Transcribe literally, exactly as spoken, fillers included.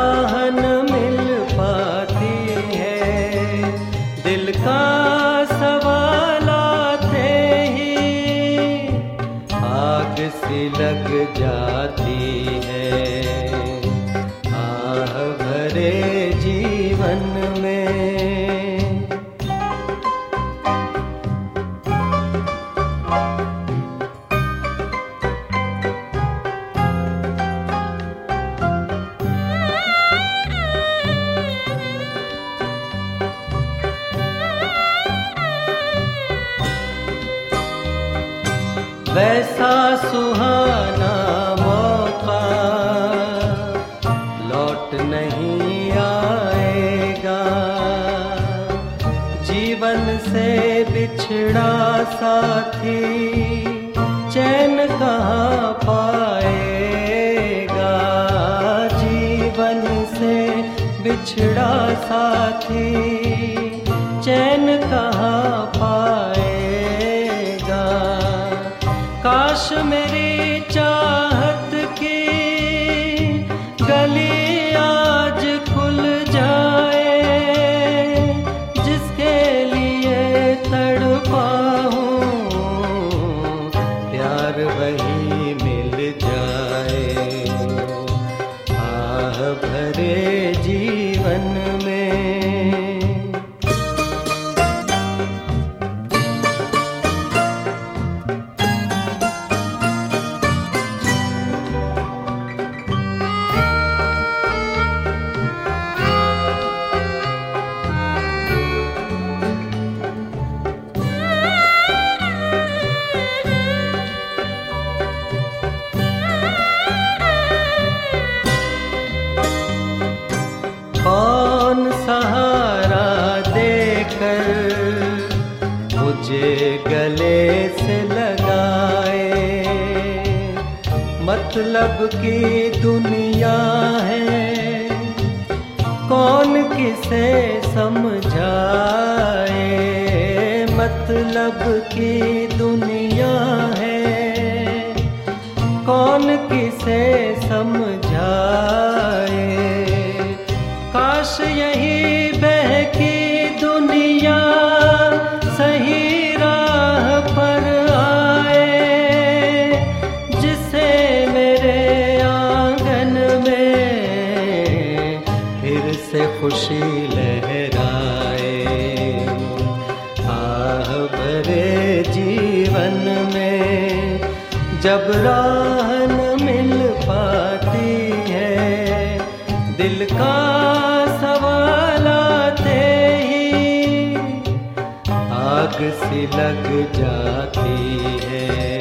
राह न मिल पाती है, दिल का सवाल आते ही आग सी लग जाती है, आह भरे जीवन में। वैसा सुहाना मौका लौट नहीं आएगा, जीवन से बिछड़ा साथी चैन कहाँ पाएगा, जीवन से बिछड़ा साथी चैन कहाँ पाएगा। काश मेरी चाहत की गली आज खुल जाए, जिसके लिए तड़पा हूँ प्यार वही मिल जाए, आह भरे जीवन में। कौन सहारा देकर मुझे गले से लगाए, मतलब की दुनिया है कौन किसे समझाए, मतलब की दुनिया है कौन किसे समझाए। काश यही बहकी दुनिया सही राह पर आए, जिसे मेरे आंगन में फिर से खुशी लहराए, आह भरे जीवन में। जब राह न मिल पाती है, दिल का सवाल आते ही आग सी लग जाती है।